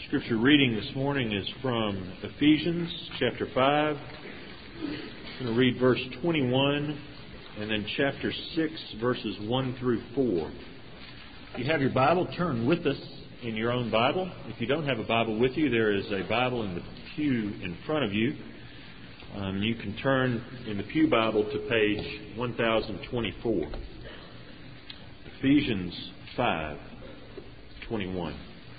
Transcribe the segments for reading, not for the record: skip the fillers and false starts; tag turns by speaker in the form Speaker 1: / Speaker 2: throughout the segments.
Speaker 1: Scripture reading this morning is from Ephesians chapter 5. I'm going to read verse 21 and then chapter 6, verses 1 through 4. If you have your Bible, turn with us in your own Bible. If you don't have a Bible with you, there is a Bible in the pew in front of you. You can turn in the pew Bible to page 1024. Ephesians 5:21.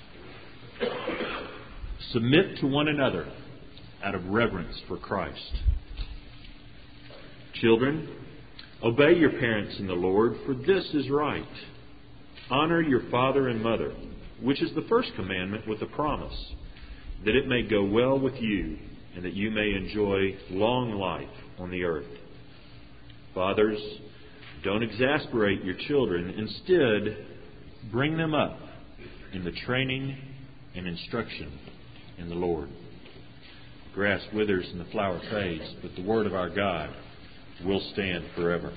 Speaker 1: Submit to one another out of reverence for Christ. Children, obey your parents in the Lord, for this is right. Honor your father and mother, which is the first commandment with a promise, that it may go well with you and that you may enjoy long life on the earth. Fathers, don't exasperate your children. Instead, bring them up in the training and instruction in the Lord. The grass withers and the flower fades, but the word of our God will stand forever.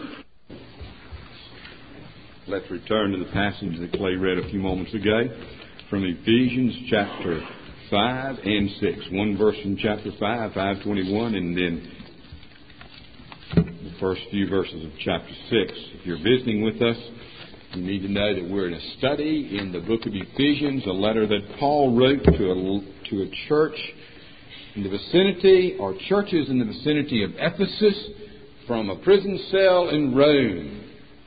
Speaker 2: Let's return to the passage that Clay read a few moments ago from Ephesians chapter 5 and 6. One verse from chapter 5, 5:21, and then the first few verses of chapter 6. If you're visiting with us, you need to know that we're in a study in the book of Ephesians, a letter that Paul wrote to a church in the vicinity, or churches in the vicinity of Ephesus, from a prison cell in Rome.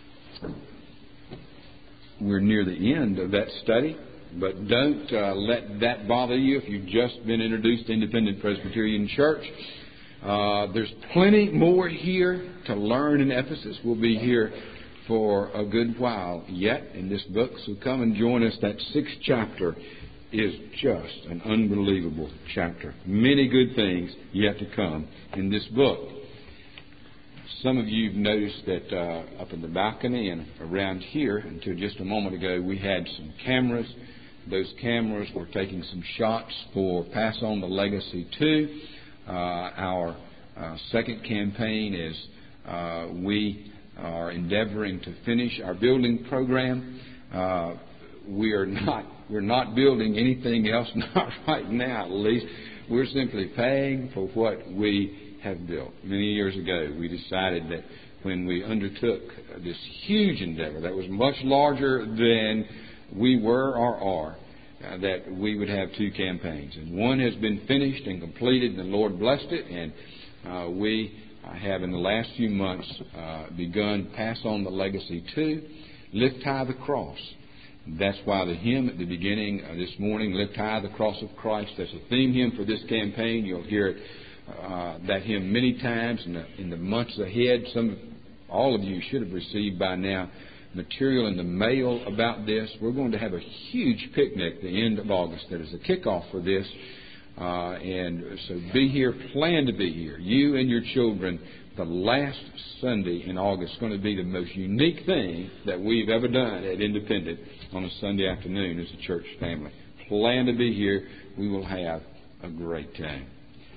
Speaker 2: We're near the end of that study, but don't let that bother you if you've just been introduced to Independent Presbyterian Church. There's plenty more here to learn in Ephesus. We'll be here for a good while yet in this book, so come and join us. That 6th chapter is just an unbelievable chapter. Many good things yet to come in this book. Some of you have noticed that up in the balcony and around here, until just a moment ago, we had some cameras. Those cameras were taking some shots for Pass On the Legacy 2. Our second campaign is we are endeavoring to finish our building program. We're not building anything else, not right now at least. We're simply paying for what we have built. Many years ago, we decided that when we undertook this huge endeavor that was much larger than we were or are, that we would have 2 campaigns. And one has been finished and completed, and the Lord blessed it, and we have in the last few months begun Pass On the Legacy 2, Lift High the Cross. That's why the hymn at the beginning this morning, Lift High the Cross of Christ, that's a theme hymn for this campaign. You'll hear it, that hymn many times in the months ahead. All of you should have received by now material in the mail about this. We're going to have a huge picnic at the end of August that is a kickoff for this. And so be here, plan to be here. You and your children, the last Sunday in August is going to be the most unique thing that we've ever done at Independent on a Sunday afternoon as a church family. Plan to be here. We will have a great time.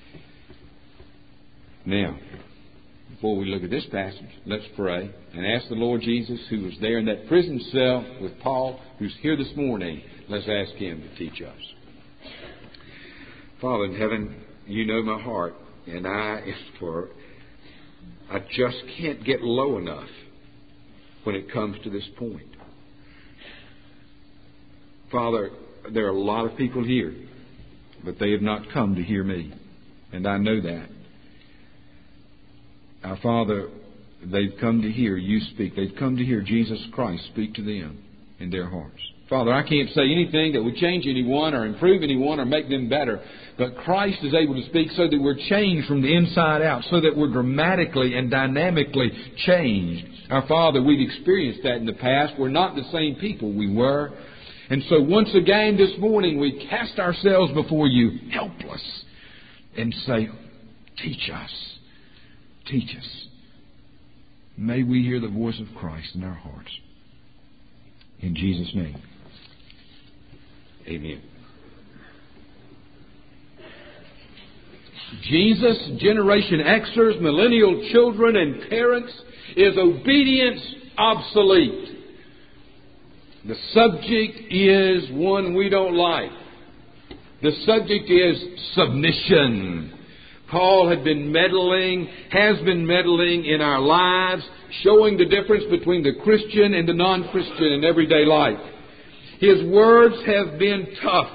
Speaker 2: Now, before we look at this passage, let's pray and ask the Lord Jesus, who was there in that prison cell with Paul, who's here this morning. Let's ask Him to teach us. Father in heaven, you know my heart, and I just can't get low enough when it comes to this point. Father, there are a lot of people here, but they have not come to hear me, and I know that. Our Father, they've come to hear you speak. They've come to hear Jesus Christ speak to them in their hearts. Father, I can't say anything that would change anyone or improve anyone or make them better. But Christ is able to speak so that we're changed from the inside out, so that we're dramatically and dynamically changed. Our Father, we've experienced that in the past. We're not the same people we were. And so once again this morning, we cast ourselves before you, helpless, and say, teach us. Teach us. May we hear the voice of Christ in our hearts. In Jesus' name. Amen. Jesus, Generation Xers, millennial children, and parents, is obedience obsolete? The subject is one we don't like. The subject is submission. Paul has been meddling in our lives, showing the difference between the Christian and the non-Christian in everyday life. His words have been tough.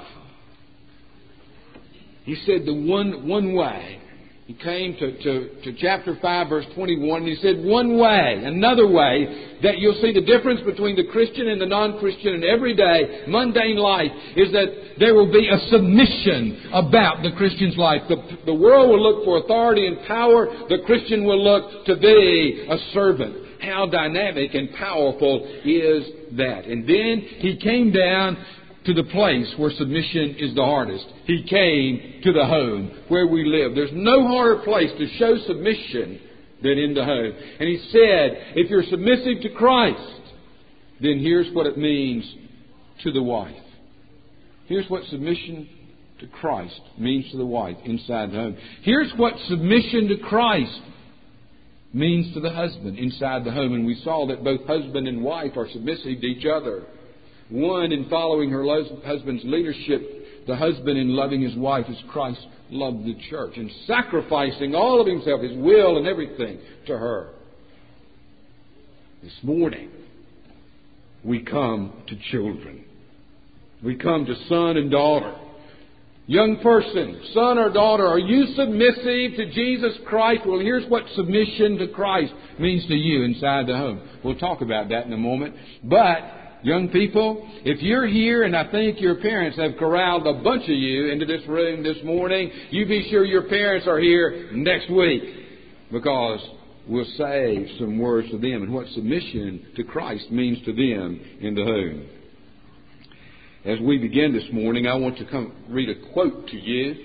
Speaker 2: He said the one way. He came to chapter 5, verse 21, and he said one way, another way, that you'll see the difference between the Christian and the non-Christian in everyday, mundane life, is that there will be a submission about the Christian's life. The world will look for authority and power. The Christian will look to be a servant. How dynamic and powerful is that? And then he came down to the place where submission is the hardest. He came to the home where we live. There's no harder place to show submission than in the home. And he said, if you're submissive to Christ, then here's what it means to the wife. Here's what submission to Christ means to the wife inside the home. Here's what submission to Christ means to the husband inside the home. And we saw that both husband and wife are submissive to each other. One in following her husband's leadership, the husband in loving his wife as Christ loved the church and sacrificing all of himself, his will and everything to her. This morning, we come to children. We come to son and daughter. Young person, son or daughter, are you submissive to Jesus Christ? Well, here's what submission to Christ means to you inside the home. We'll talk about that in a moment. But young people, if you're here and I think your parents have corralled a bunch of you into this room this morning, you be sure your parents are here next week, because we'll say some words to them and what submission to Christ means to them in the home. As we begin this morning, I want to come read a quote to you.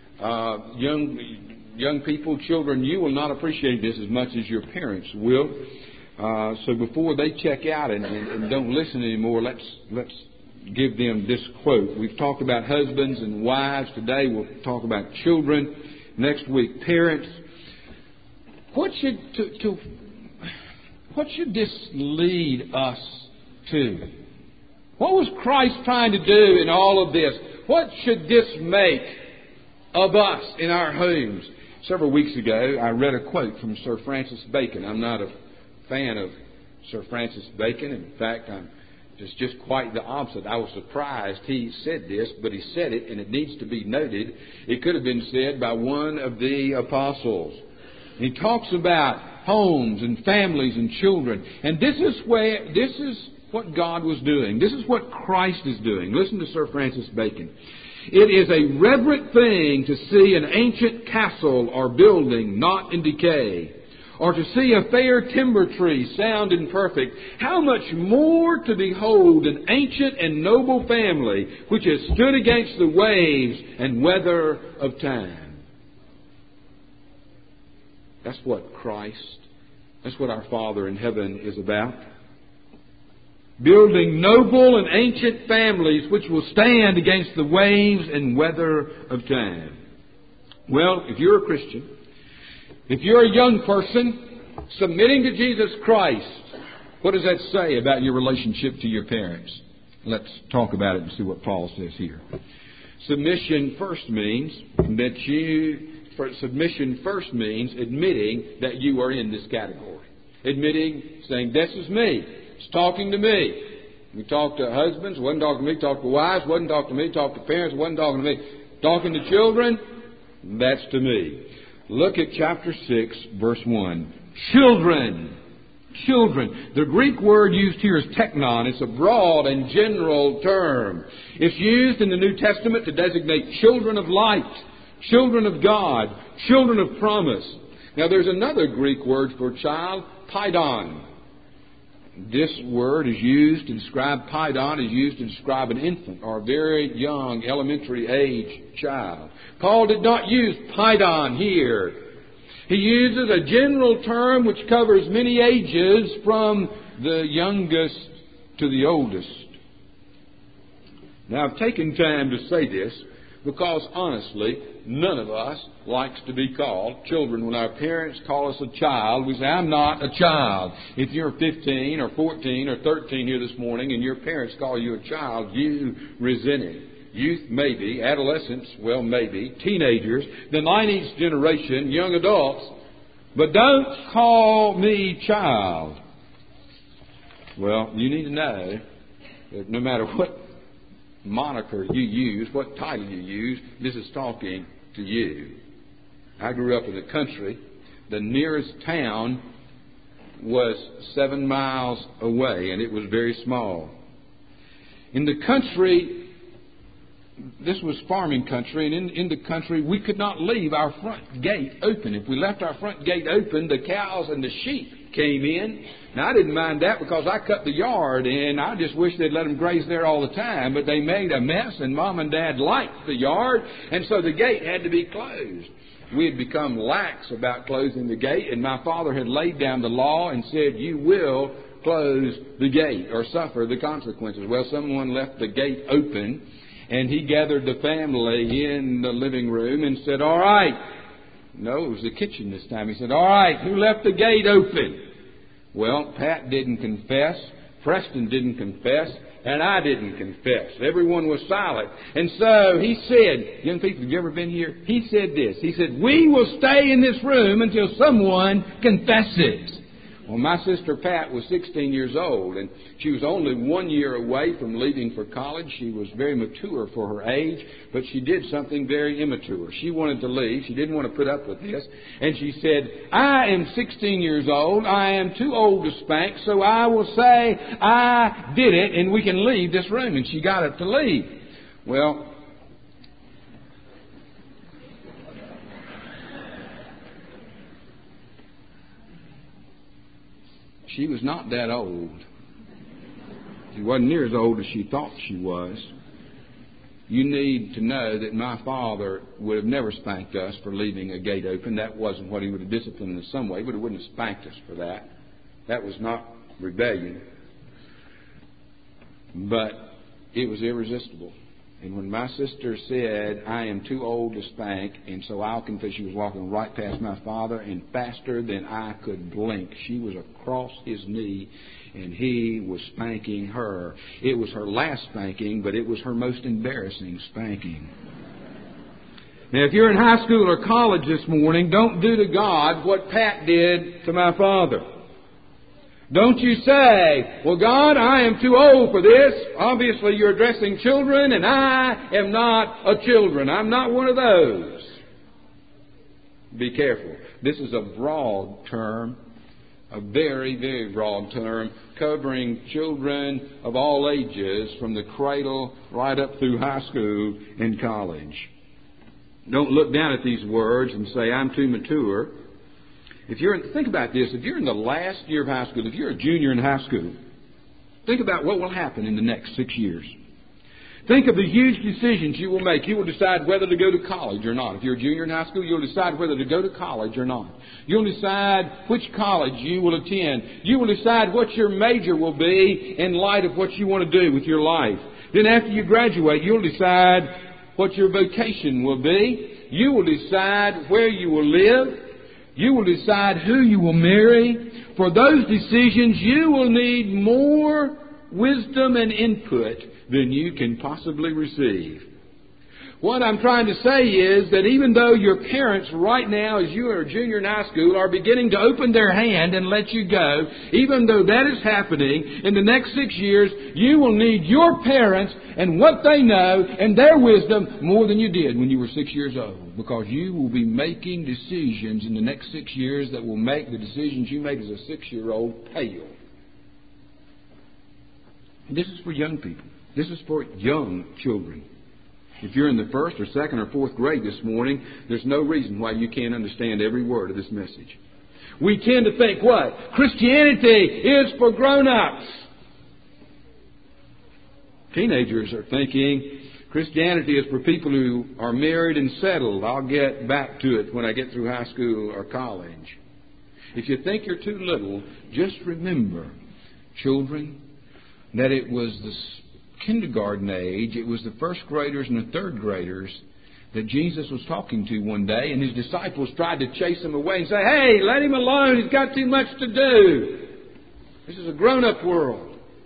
Speaker 2: Young people, children, you will not appreciate this as much as your parents will. So before they check out and don't listen anymore, let's give them this quote. We've talked about husbands and wives. Today we'll talk about children. Next week, parents. What should this lead us to? What was Christ trying to do in all of this? What should this make of us in our homes? Several weeks ago, I read a quote from Sir Francis Bacon. I'm not a fan of Sir Francis Bacon. In fact, it's just quite the opposite. I was surprised he said this, but he said it, and it needs to be noted. It could have been said by one of the apostles. He talks about homes and families and children, and this is what God was doing. This is what Christ is doing. Listen to Sir Francis Bacon. It is a reverent thing to see an ancient castle or building not in decay, or to see a fair timber tree sound and perfect. How much more to behold an ancient and noble family which has stood against the waves and weather of time. That's what that's what our Father in heaven is about. Building noble and ancient families which will stand against the waves and weather of time. Well, if you're a Christian, if you're a young person submitting to Jesus Christ, what does that say about your relationship to your parents? Let's talk about it and see what Paul says here. Submission first means admitting that you are in this category. Admitting, saying, this is me. It's talking to me. We talk to husbands, wasn't talking to me. Talk to wives, wasn't talking to me. Talk to parents, wasn't talking to me. Talking to children, that's to me. Look at chapter 6, verse 1. Children. The Greek word used here is teknon. It's a broad and general term. It's used in the New Testament to designate children of light, children of God, children of promise. Now there's another Greek word for child, paidon. This word is used to describe paidon, is used to describe an infant or a very young elementary age child. Paul did not use paidon here. He uses a general term which covers many ages from the youngest to the oldest. Now I've taken time to say this because honestly, none of us likes to be called children. When our parents call us a child, we say, I'm not a child. If you're 15 or 14 or 13 here this morning and your parents call you a child, you resent it. youth maybe, adolescents, well maybe, teenagers, the 90s generation, young adults, but don't call me child. Well, you need to know that no matter what moniker you use, what title you use, this is talking to you. I grew up in the country. The nearest town was 7 miles away, and it was very small. In the country, this was farming country, and in the country, we could not leave our front gate open. If we left our front gate open, the cows and the sheep came in. Now, I didn't mind that because I cut the yard, and I just wish they'd let them graze there all the time. But they made a mess, and Mom and Dad liked the yard, and so the gate had to be closed. We had become lax about closing the gate, and my father had laid down the law and said, you will close the gate or suffer the consequences. Well, someone left the gate open, and he gathered the family in the living room and said, all right. No, it was the kitchen this time. He said, all right, who left the gate open? Well, Pat didn't confess, Preston didn't confess, and I didn't confess. Everyone was silent. And so he said, young people, have you ever been here? He said this. He said, we will stay in this room until someone confesses. Well, my sister Pat was 16 years old, and she was only 1 year away from leaving for college. She was very mature for her age, but she did something very immature. She wanted to leave. She didn't want to put up with this. And she said, I am 16 years old. I am too old to spank, so I will say I did it, and we can leave this room. And she got up to leave. Well, she was not that old. She wasn't near as old as she thought she was. You need to know that my father would have never spanked us for leaving a gate open. That wasn't what he would have disciplined in some way, but he wouldn't have spanked us for that. That was not rebellion. But it was irresistible. And when my sister said, I am too old to spank, and so I'll confess, she was walking right past my father, and faster than I could blink, she was across his knee, and he was spanking her. It was her last spanking, but it was her most embarrassing spanking. Now, if you're in high school or college this morning, don't do to God what Pat did to my father. Don't you say, well, God, I am too old for this. Obviously, you're addressing children, and I am not a children. I'm not one of those. Be careful. This is a broad term, a very, very broad term, covering children of all ages from the cradle right up through high school and college. Don't look down at these words and say, I'm too mature. Think about this. If you're in the last year of high school, if you're a junior in high school, think about what will happen in the next 6 years. Think of the huge decisions you will make. You will decide whether to go to college or not. If you're a junior in high school, you'll decide whether to go to college or not. You'll decide which college you will attend. You will decide what your major will be in light of what you want to do with your life. Then after you graduate, you'll decide what your vocation will be. You will decide where you will live. You will decide who you will marry. For those decisions, you will need more wisdom and input than you can possibly receive. What I'm trying to say is that even though your parents right now, as you are a junior in high school, are beginning to open their hand and let you go, even though that is happening, in the next 6 years, you will need your parents and what they know and their wisdom more than you did when you were 6 years old. Because you will be making decisions in the next 6 years that will make the decisions you made as a 6-year-old pale. And this is for young people. This is for young children. If you're in the first or second or fourth grade this morning, there's no reason why you can't understand every word of this message. We tend to think what? Christianity is for grown-ups. Teenagers are thinking Christianity is for people who are married and settled. I'll get back to it when I get through high school or college. If you think you're too little, just remember, children, that it was the kindergarten age, it was the first graders and the third graders that Jesus was talking to one day, and his disciples tried to chase him away and say, hey, let him alone, he's got too much to do. This is a grown-up world.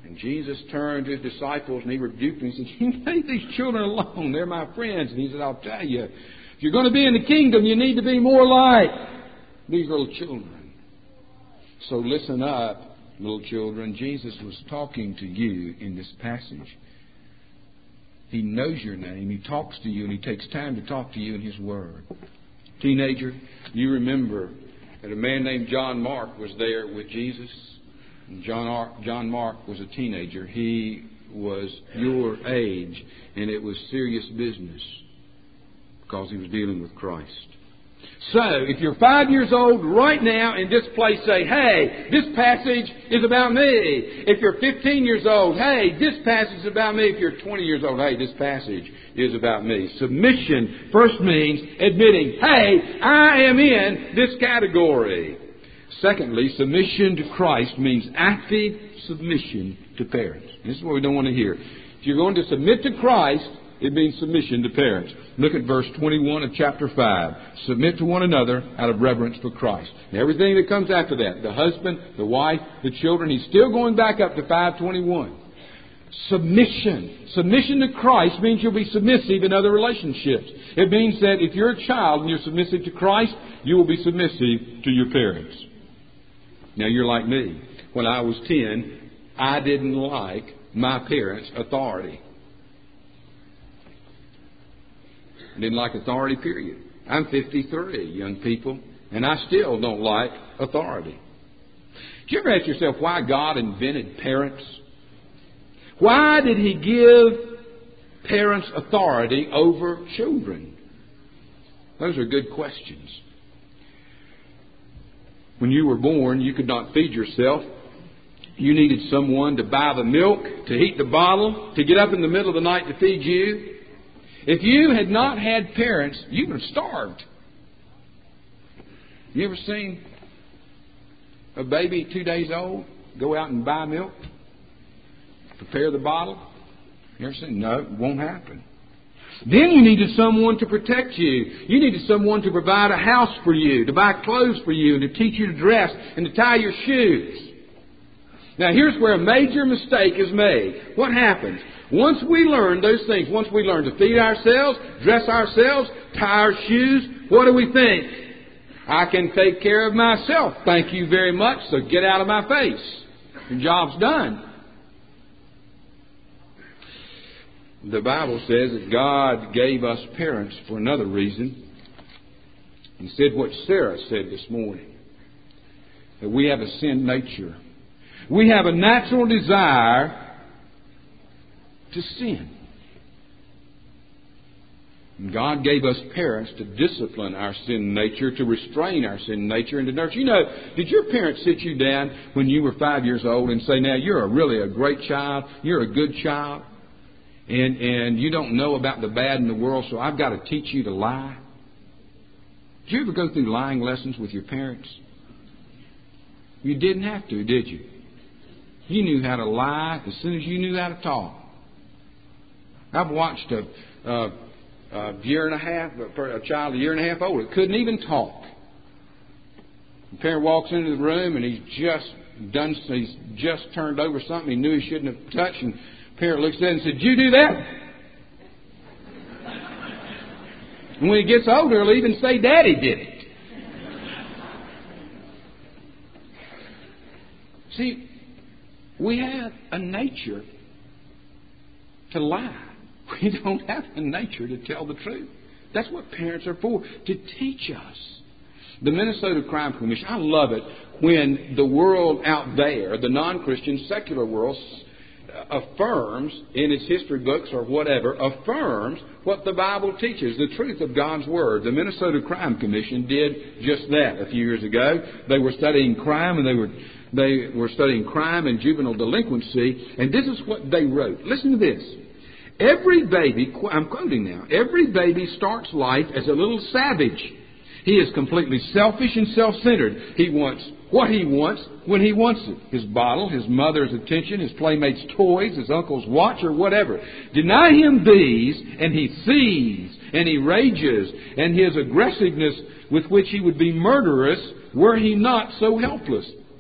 Speaker 2: And Jesus turned to his disciples and he rebuked them. He said, "You leave these children alone. They're my friends." And he said, "I'll tell you, if you're going to be in the kingdom, you need to be more like these little children." So listen up, little children. Jesus was talking to you in this passage. He knows your name. He talks to you, and He takes time to talk to you in His Word. Teenager, you remember that a man named John Mark was there with Jesus. And John Mark was a teenager. He was your age, and it was serious business because he was dealing with Christ. So, if you're 5 years old right now in this place, say, "Hey, this passage is about me." If you're 15 years old, "Hey, this passage is about me." If you're 20 years old, "Hey, this passage is about me." Submission first means admitting, "Hey, I am in this category." Secondly, submission to Christ means active submission to parents. This is what we don't want to hear. If you're going to submit to Christ, it means submission to parents. Look at verse 21 of chapter 5. Submit to one another out of reverence for Christ. And everything that comes after that, the husband, the wife, the children, he's still going back up to 5:21. Submission. Submission to Christ means you'll be submissive in other relationships. It means that if you're a child and you're submissive to Christ, you will be submissive to your parents. Now, you're like me. When I was 10, I didn't like my parents' authority. I didn't like authority, period. I'm 53, young people, and I still don't like authority. Do you ever ask yourself why God invented parents? Why did He give parents authority over children? Those are good questions. When you were born, you could not feed yourself. You needed someone to buy the milk, to heat the bottle, to get up in the middle of the night to feed you. If you had not had parents, you would have starved. You ever seen a baby 2 days old go out and buy milk? Prepare the bottle? You ever seen? No, it won't happen. Then you needed someone to protect you. You needed someone to provide a house for you, to buy clothes for you, and to teach you to dress and to tie your shoes. Now here's where a major mistake is made. What happens? Once we learn those things, once we learn to feed ourselves, dress ourselves, tie our shoes, what do we think? I can take care of myself. Thank you very much, so get out of my face. Your job's done. The Bible says that God gave us parents for another reason. He said what Sarah said this morning, that we have a sin nature. We have a natural desire to sin. And God gave us parents to discipline our sin nature, to restrain our sin nature, and to nurture. You know, did your parents sit you down when you were 5 years old and say, "Now, you're really a great child, you're a good child, and you don't know about the bad in the world, so I've got to teach you to lie"? Did you ever go through lying lessons with your parents? You didn't have to, did you? You knew how to lie as soon as you knew how to talk. I've watched a year and a half, a child a year and a half old, that couldn't even talk. The parent walks into the room and he's just turned over something he knew he shouldn't have touched, and the parent looks at it and said, "Did you do that?" And when he gets older, he'll even say, "Daddy did it." See, we have a nature to lie. We don't have a nature to tell the truth. That's what parents are for, to teach us. The Minnesota Crime Commission, I love it when the world out there, the non-Christian secular world, affirms in its history books or whatever, affirms what the Bible teaches, the truth of God's Word. The Minnesota Crime Commission did just that a few years ago. They were studying crime, and they were studying crime and juvenile delinquency, and this is what they wrote. Listen to this. Every baby, I'm quoting now, every baby starts life as a little savage. He is completely selfish and self-centered. He wants what he wants when he wants it. His bottle, his mother's attention, his playmates' toys, his uncle's watch, or whatever. Deny him these, and he seethes, and he rages, and his aggressiveness with which he would be murderous were he not so helpless.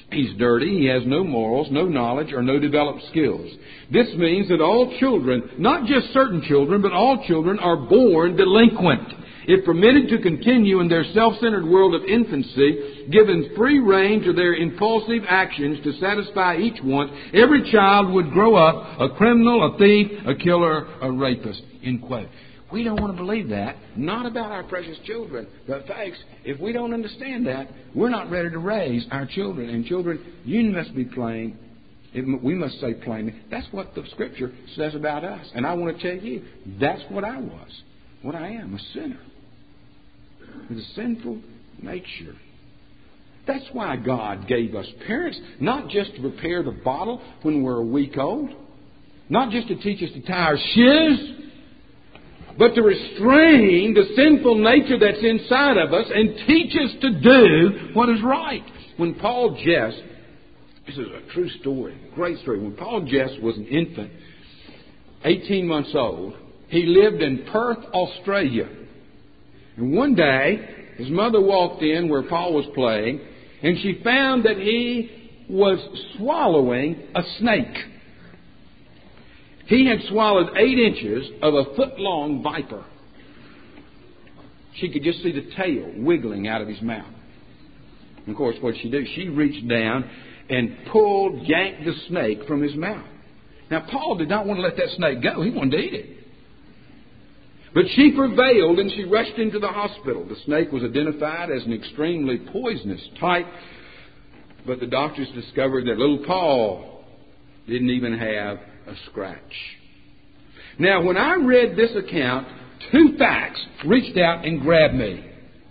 Speaker 2: He's dirty, he has no morals, no knowledge, or no developed skills. This means that all children, not just certain children, but all children are born delinquent. If permitted to continue in their self-centered world of infancy, given free rein to their impulsive actions to satisfy each want, every child would grow up a criminal, a thief, a killer, a rapist. End quote. We don't want to believe that. Not about our precious children. But folks, if we don't understand that, we're not ready to raise our children. And children, you must be plain. We must say plainly, that's what the Scripture says about us. And I want to tell you, that's what I was. What I am, a sinner. With a sinful nature. That's why God gave us parents, not just to prepare the bottle when we're a week old, not just to teach us to tie our shoes, but to restrain the sinful nature that's inside of us and teach us to do what is right. When Paul Jess, this is a true story, great story. When Paul Jess was an infant, 18 months old, he lived in Perth, Australia. And one day, his mother walked in where Paul was playing, and she found that he was swallowing a snake. He had swallowed 8 inches of a foot-long viper. She could just see the tail wiggling out of his mouth. And of course, what did she do? She reached down and yanked the snake from his mouth. Now, Paul did not want to let that snake go. He wanted to eat it. But she prevailed and she rushed into the hospital. The snake was identified as an extremely poisonous type. But the doctors discovered that little Paul didn't even have a scratch. Now, when I read this account, 2 facts reached out and grabbed me.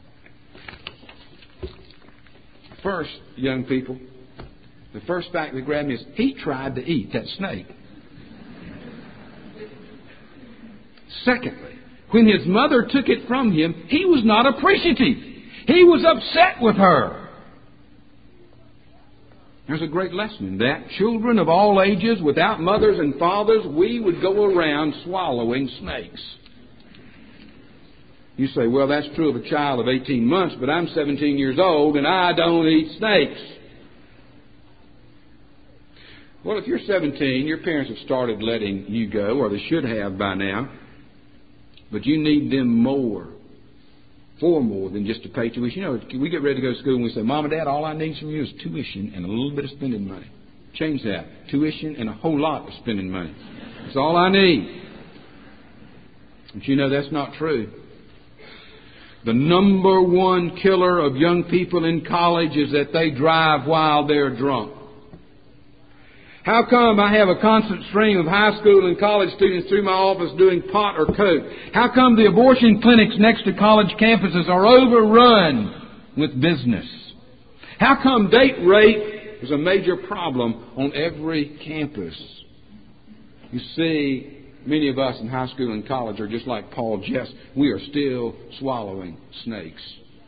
Speaker 2: First, young people, the first fact that grabbed me is he tried to eat that snake. Secondly, when his mother took it from him, he was not appreciative. He was upset with her. There's a great lesson in that. Children of all ages, without mothers and fathers, we would go around swallowing snakes. You say, well, that's true of a child of 18 months, but I'm 17 years old and I don't eat snakes. Well, if you're 17, your parents have started letting you go, or they should have by now. But you need them far more than just to pay tuition. You know, we get ready to go to school and we say, Mom and Dad, all I need from you is tuition and a little bit of spending money. Change that. Tuition and a whole lot of spending money. That's all I need. But you know that's not true. The number one killer of young people in college is that they drive while they're drunk. How come I have a constant stream of high school and college students through my office doing pot or coke? How come the abortion clinics next to college campuses are overrun with business? How come date rape is a major problem on every campus? You see, many of us in high school and college are just like Paul Jess. We are still swallowing snakes.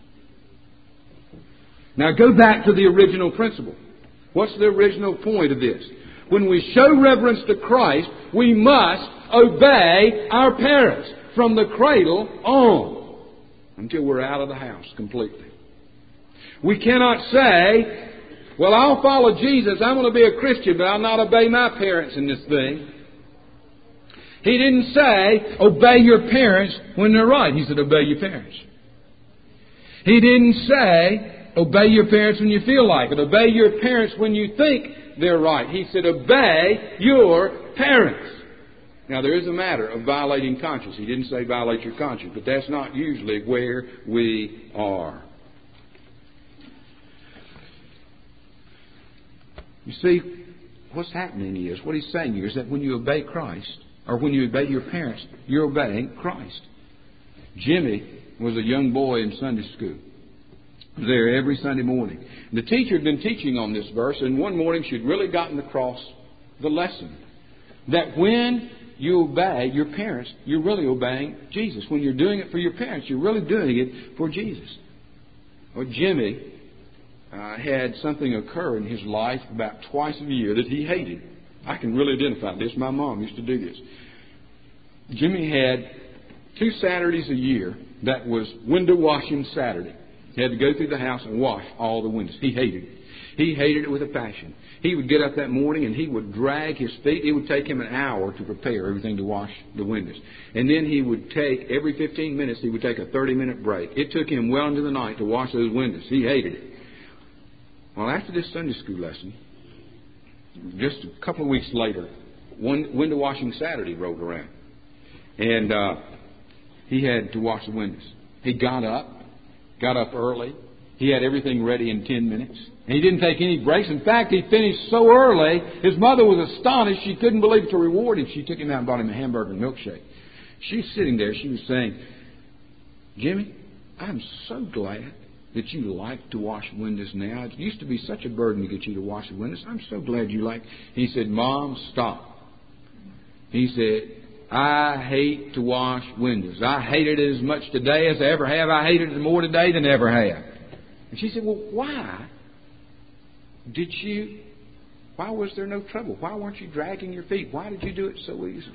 Speaker 2: Now go back to the original principle. What's the original point of this? When we show reverence to Christ, we must obey our parents from the cradle on until we're out of the house completely. We cannot say, well, I'll follow Jesus, I'm going to be a Christian, but I'll not obey my parents in this thing. He didn't say, obey your parents when they're right. He said, obey your parents. He didn't say, obey your parents when you feel like it. Obey your parents when you think they're right. He said, obey your parents. Now, there is a matter of violating conscience. He didn't say violate your conscience, but that's not usually where we are. You see, what's happening is, what he's saying here is that when you obey Christ, or when you obey your parents, you're obeying Christ. Jimmy was a young boy in Sunday school. He was there every Sunday morning. The teacher had been teaching on this verse, and one morning she had really gotten across the lesson. That when you obey your parents, you're really obeying Jesus. When you're doing it for your parents, you're really doing it for Jesus. Well, Jimmy had something occur in his life about twice a year that he hated. I can really identify this. My mom used to do this. Jimmy had 2 Saturdays a year that was window washing Saturday. He had to go through the house and wash all the windows. He hated it. He hated it with a passion. He would get up that morning and he would drag his feet. It would take him an hour to prepare everything to wash the windows. And then he would take, every 15 minutes, he would take a 30-minute break. It took him well into the night to wash those windows. He hated it. Well, after this Sunday school lesson, just a couple of weeks later, one window washing Saturday rolled around. And he had to wash the windows. He got up early. He had everything ready in 10 minutes. And he didn't take any breaks. In fact, he finished so early, his mother was astonished. She couldn't believe it. To reward him, she took him out and bought him a hamburger and milkshake. She was sitting there. She was saying, Jimmy, I'm so glad that you like to wash windows now. It used to be such a burden to get you to wash the windows. I'm so glad you like. He said, Mom, stop. He said, I hate to wash windows. I hated it as much today as I ever have. I hated it more today than I ever have. And she said, well, why was there no trouble? Why weren't you dragging your feet? Why did you do it so easily?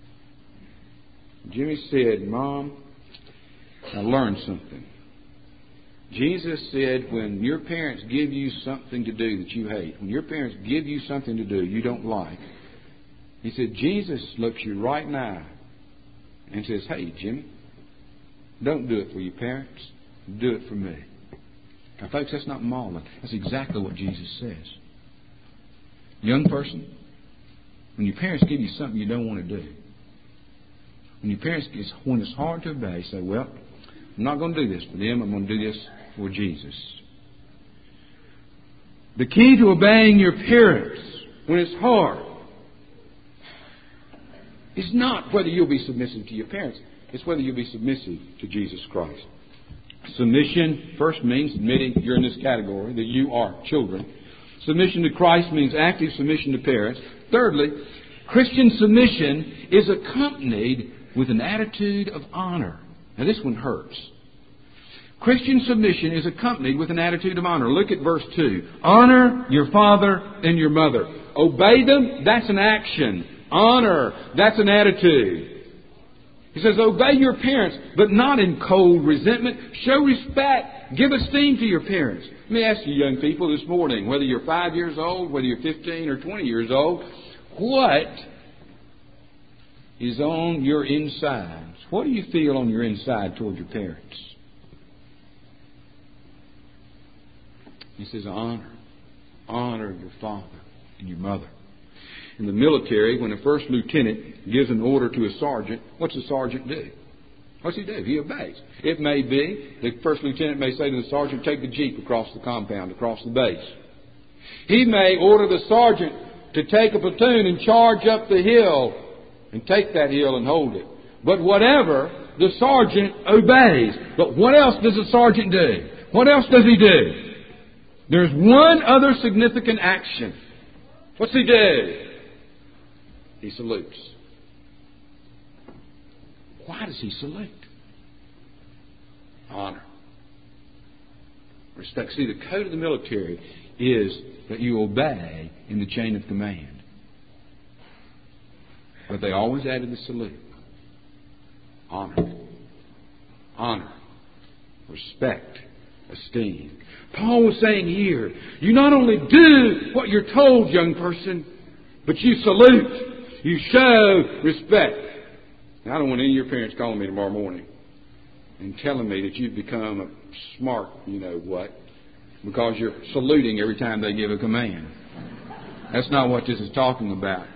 Speaker 2: Jimmy said, Mom, I learned something. Jesus said, when your parents give you something to do that you hate, when your parents give you something to do you don't like, he said, Jesus looks you right now and says, hey, Jimmy, don't do it for your parents. Do it for me. Now, folks, that's not maudlin. That's exactly what Jesus says. Young person, when your parents give you something you don't want to do, when it's hard to obey, say, well, I'm not going to do this for them. I'm going to do this for Jesus. The key to obeying your parents when it's hard is not whether you'll be submissive to your parents. It's whether you'll be submissive to Jesus Christ. Submission first means admitting you're in this category, that you are children. Submission to Christ means active submission to parents. Thirdly, Christian submission is accompanied with an attitude of honor. Now this one hurts. Christian submission is accompanied with an attitude of honor. Look at verse 2. Honor your father and your mother. Obey them, that's an action. Honor, that's an attitude. He says, obey your parents, but not in cold resentment. Show respect. Give esteem to your parents. Let me ask you, young people, this morning, whether you're 5 years old, whether you're 15 or 20 years old, what is on your insides? What do you feel on your inside toward your parents? He says, honor. Honor your father and your mother. In the military, when a first lieutenant gives an order to a sergeant, what's the sergeant do? What's he do? He obeys. It may be, the first lieutenant may say to the sergeant, take the jeep across the compound, across the base. He may order the sergeant to take a platoon and charge up the hill and take that hill and hold it. But whatever, the sergeant obeys. But what else does the sergeant do? What else does he do? There's one other significant action. What's he do? He salutes. Why does he salute? Honor. Respect. See, the code of the military is that you obey in the chain of command. But they always added the salute. Honor. Honor. Respect. Esteem. Paul was saying here, you not only do what you're told, young person, but you salute. You show respect. Now, I don't want any of your parents calling me tomorrow morning and telling me that you've become a smart, what, because you're saluting every time they give a command. That's not what this is talking about.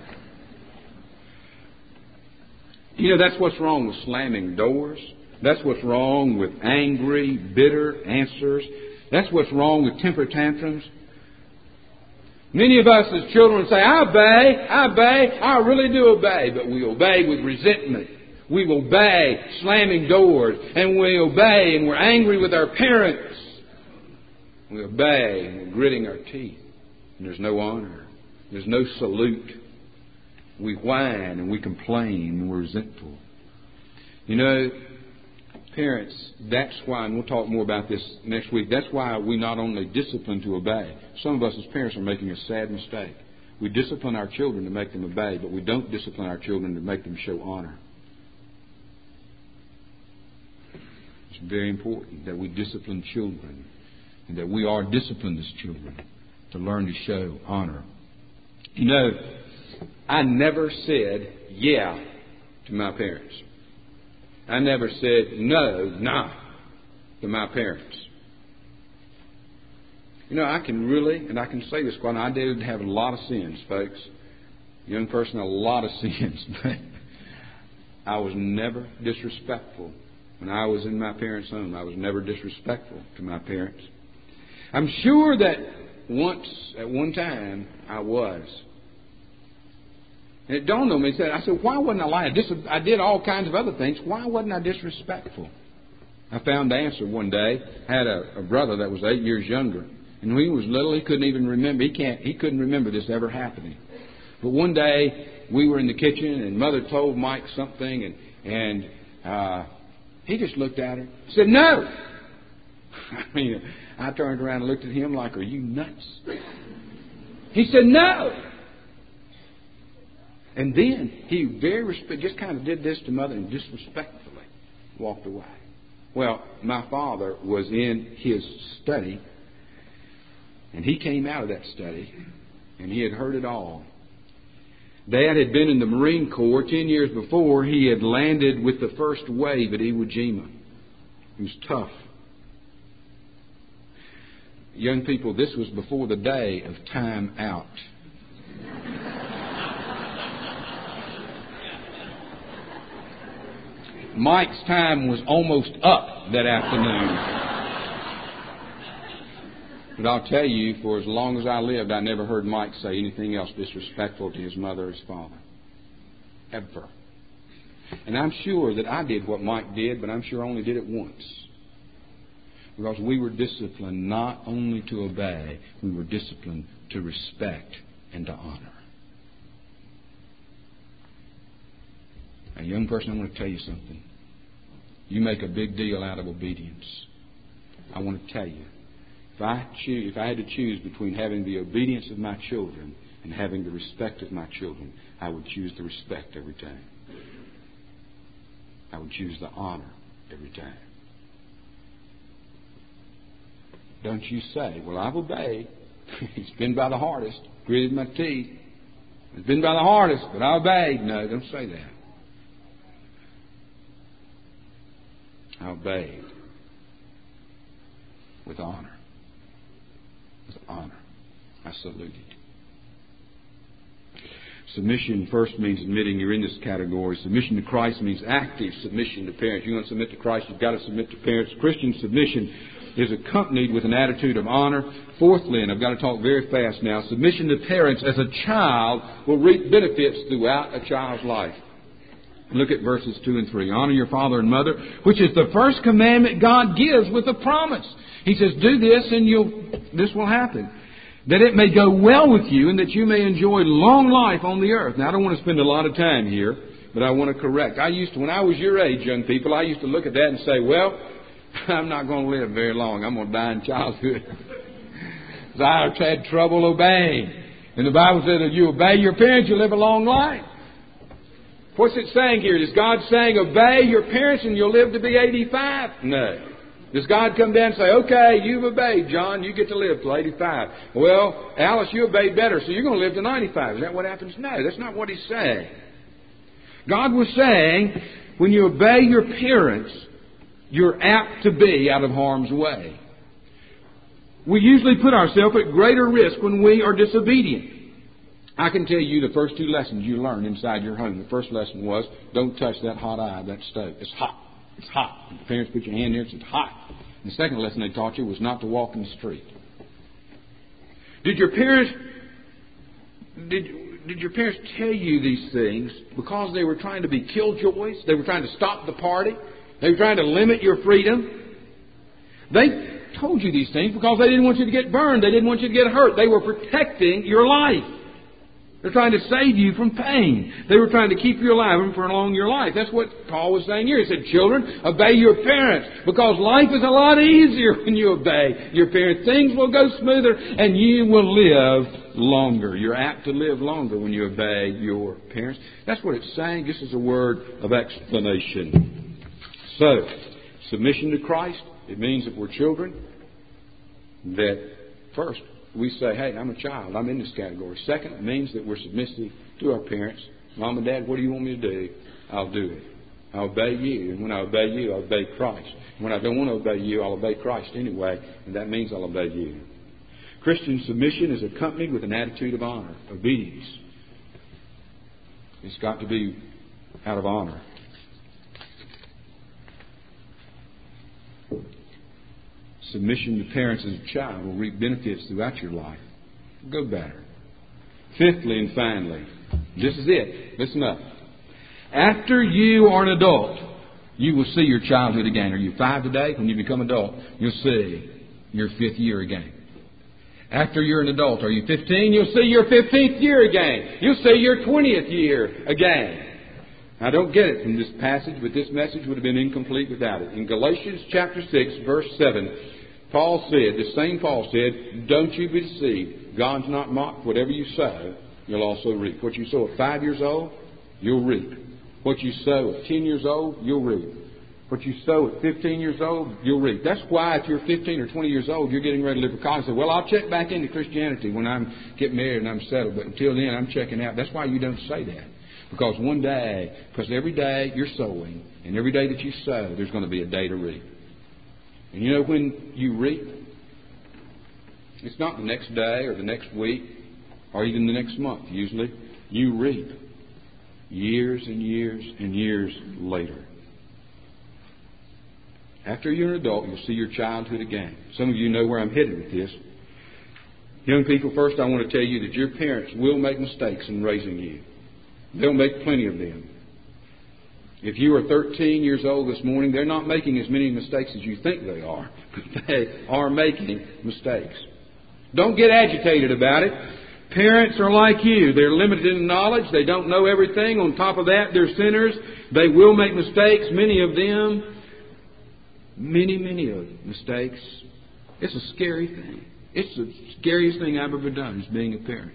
Speaker 2: That's what's wrong with slamming doors. That's what's wrong with angry, bitter answers. That's what's wrong with temper tantrums. Many of us as children say, I obey, I really do obey. But we obey with resentment. We obey slamming doors. And we obey and we're angry with our parents. We obey and we're gritting our teeth. And there's no honor. There's no salute. We whine and we complain and we're resentful. Parents, that's why, and we'll talk more about this next week, that's why we not only discipline to obey. Some of us as parents are making a sad mistake. We discipline our children to make them obey, but we don't discipline our children to make them show honor. It's very important that we discipline children and that we are disciplined as children to learn to show honor. You know, I never said yeah to my parents. I never said nah to my parents. You know, I can say this quite, I did have a lot of sins, folks. Young person, a lot of sins, but I was never disrespectful. When I was in my parents' home, I was never disrespectful to my parents. I'm sure that once, at one time, I was. And it dawned on me, I said, why wasn't I lying? I did all kinds of other things. Why wasn't I disrespectful? I found the answer one day. I had a brother that was 8 years younger. And when he was little, he couldn't even remember. He couldn't remember this ever happening. But one day, we were in the kitchen, and Mother told Mike something, and he just looked at her and said, no! I mean, I turned around and looked at him like, are you nuts? He said, no! And then he just kind of did this to Mother and disrespectfully walked away. Well, my father was in his study, and he came out of that study, and he had heard it all. Dad had been in the Marine Corps. 10 years before, he had landed with the first wave at Iwo Jima. It was tough. Young people, this was before the day of time out. Mike's time was almost up that afternoon. But I'll tell you, for as long as I lived, I never heard Mike say anything else disrespectful to his mother or his father. Ever. And I'm sure that I did what Mike did, but I'm sure I only did it once. Because we were disciplined not only to obey, we were disciplined to respect and to honor. A young person, I want to tell you something. You make a big deal out of obedience. I want to tell you, if I had to choose between having the obedience of my children and having the respect of my children, I would choose the respect every time. I would choose the honor every time. Don't you say, well, I've obeyed. It's been by the hardest. Gritted my teeth. It's been by the hardest, but I obeyed. No, don't say that. I obeyed with honor. With honor. I saluted. Submission first means admitting you're in this category. Submission to Christ means active submission to parents. You want to submit to Christ, you've got to submit to parents. Christian submission is accompanied with an attitude of honor. Fourthly, and I've got to talk very fast now, submission to parents as a child will reap benefits throughout a child's life. Look at verses 2 and 3. Honor your father and mother, which is the first commandment God gives with a promise. He says, do this and this will happen. That it may go well with you and that you may enjoy long life on the earth. Now, I don't want to spend a lot of time here, but I want to correct. When I was your age, young people, I used to look at that and say, well, I'm not going to live very long. I'm going to die in childhood. Because I've had trouble obeying. And the Bible says if you obey your parents, you'll live a long life. What's it saying here? Is God saying obey your parents and you'll live to be 85? No. Does God come down and say, okay, you've obeyed, John, you get to live till 85. Well, Alice, you obeyed better, so you're going to live to 95. Is that what happens? No, that's not what He's saying. God was saying, when you obey your parents, you're apt to be out of harm's way. We usually put ourselves at greater risk when we are disobedient. I can tell you the first two lessons you learned inside your home. The first lesson was, don't touch that hot eye of that stove. It's hot. It's hot. If the parents put your hand there, it's hot. And the second lesson they taught you was not to walk in the street. Did your parents tell you these things because they were trying to be killjoys? They were trying to stop the party? They were trying to limit your freedom? They told you these things because they didn't want you to get burned. They didn't want you to get hurt. They were protecting your life. They're trying to save you from pain. They were trying to keep you alive and prolong your life. That's what Paul was saying here. He said, children, obey your parents because life is a lot easier when you obey your parents. Things will go smoother and you will live longer. You're apt to live longer when you obey your parents. That's what it's saying. This is a word of explanation. So, submission to Christ, it means that we're children, that first we say, hey, I'm a child. I'm in this category. Second, it means that we're submissive to our parents. Mom and Dad, what do you want me to do? I'll do it. I'll obey you. And when I obey you, I'll obey Christ. When I don't want to obey you, I'll obey Christ anyway. And that means I'll obey you. Christian submission is accompanied with an attitude of honor, obedience. It's got to be out of honor. Submission to parents as a child will reap benefits throughout your life. Go better. Fifthly and finally, this is it. Listen up. After you are an adult, you will see your childhood again. Are you 5 today? When you become adult, you'll see your 5th year again. After you're an adult, are you 15? You'll see your 15th year again. You'll see your 20th year again. I don't get it from this passage, but this message would have been incomplete without it. In Galatians chapter 6, verse 7, Paul said, the same Paul said, don't you be deceived. God's not mocked. Whatever you sow, you'll also reap. What you sow at 5 years old, you'll reap. What you sow at 10 years old, you'll reap. What you sow at 15 years old, you'll reap. That's why if you're 15 or 20 years old, you're getting ready to live for college. Say, well, I'll check back into Christianity when I get married and I'm settled. But until then, I'm checking out. That's why you don't say that. Because one day, because every day you're sowing, and every day that you sow, there's going to be a day to reap. And you know when you reap? It's not the next day or the next week or even the next month, usually. You reap years and years and years later. After you're an adult, you'll see your childhood again. Some of you know where I'm headed with this. Young people, first I want to tell you that your parents will make mistakes in raising you. They'll make plenty of them. If you are 13 years old this morning, they're not making as many mistakes as you think they are. But they are making mistakes. Don't get agitated about it. Parents are like you. They're limited in knowledge. They don't know everything. On top of that, they're sinners. They will make mistakes, many of them. Many of mistakes. It's a scary thing. It's the scariest thing I've ever done, is being a parent.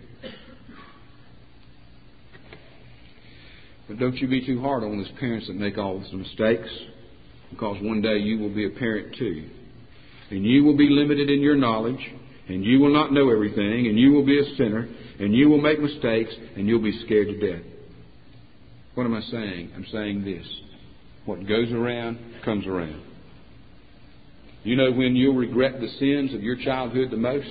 Speaker 2: But don't you be too hard on those parents that make all those mistakes, because one day you will be a parent too. And you will be limited in your knowledge, and you will not know everything, and you will be a sinner, and you will make mistakes, and you'll be scared to death. What am I saying? I'm saying this. What goes around, comes around. You know when you'll regret the sins of your childhood the most?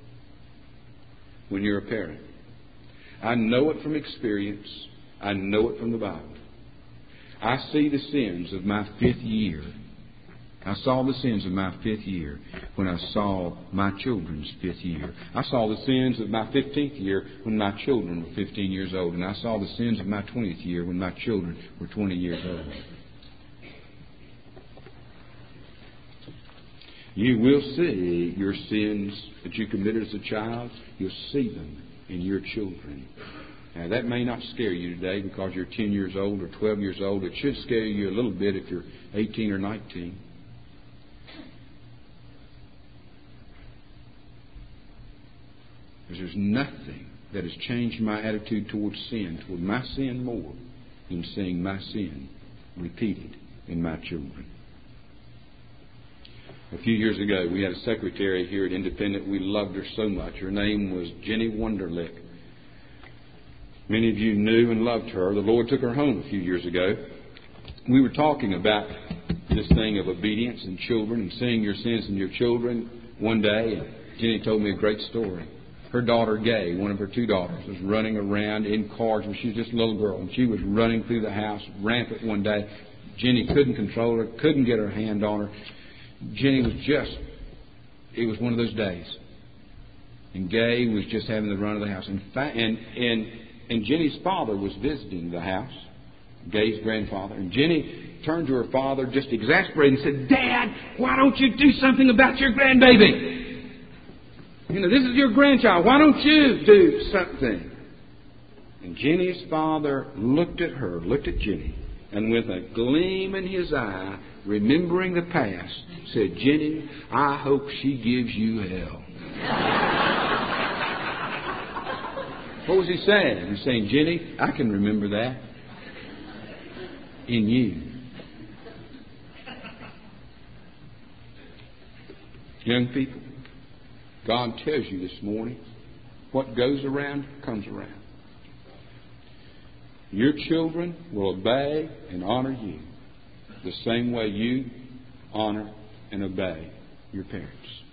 Speaker 2: When you're a parent. I know it from experience. I know it from the Bible. I see the sins of my 5th year. I saw the sins of my 5th year when I saw my children's 5th year. I saw the sins of my 15th year when my children were 15 years old. And I saw the sins of my 20th year when my children were 20 years old. You will see your sins that you committed as a child. You'll see them in your children. Now, that may not scare you today because you're 10 years old or 12 years old. It should scare you a little bit if you're 18 or 19. Because there's nothing that has changed my attitude towards sin, toward my sin more, than seeing my sin repeated in my children. A few years ago, we had a secretary here at Independent. We loved her so much. Her name was Jenny Wunderlich. Many of you knew and loved her. The Lord took her home a few years ago. We were talking about this thing of obedience in children and seeing your sins in your children one day. And Jenny told me a great story. Her daughter, Gay, one of her 2 daughters, was running around in cars when she was just a little girl. And she was running through the house rampant one day. Jenny couldn't control her, couldn't get her hand on her. Jenny was it was one of those days. And Gay was just having the run of the house. And Jenny's father was visiting the house, Gay's grandfather. And Jenny turned to her father, just exasperated, and said, "Dad, why don't you do something about your grandbaby? You know, this is your grandchild. Why don't you do something?" And Jenny's father looked at Jenny, and with a gleam in his eye, remembering the past, said, "Jenny, I hope she gives you hell." What was he saying? He was saying, "Jenny, I can remember that in you." Young people, God tells you this morning, what goes around comes around. Your children will obey and honor you the same way you honor and obey your parents.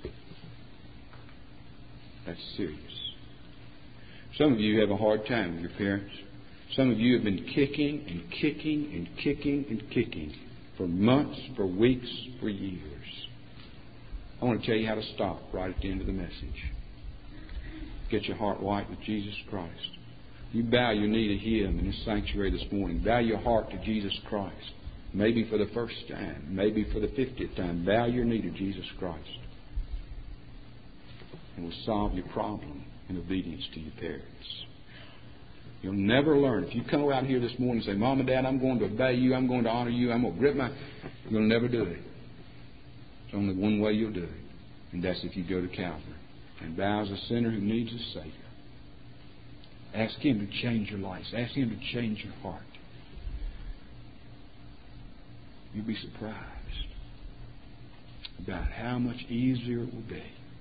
Speaker 2: That's serious. Some of you have a hard time with your parents. Some of you have been kicking and kicking and kicking and kicking for months, for weeks, for years. I want to tell you how to stop right at the end of the message. Get your heart right with Jesus Christ. You bow your knee to Him in this sanctuary this morning. Bow your heart to Jesus Christ. Maybe for the first time, maybe for the 50th time. Bow your knee to Jesus Christ. And we'll solve your problem in obedience to your parents. You'll never learn. If you come out here this morning and say, Mom and Dad, I'm going to obey you, I'm going to honor you, I'm going to grip my... You'll never do it. There's only one way you'll do it. And that's if you go to Calvary and bow as a sinner who needs a Savior. Ask Him to change your life. Ask Him to change your heart. You'll be surprised about how much easier it will be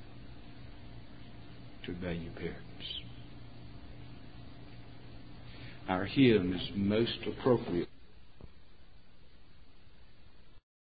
Speaker 2: to obey your parents. Our hymn is most appropriate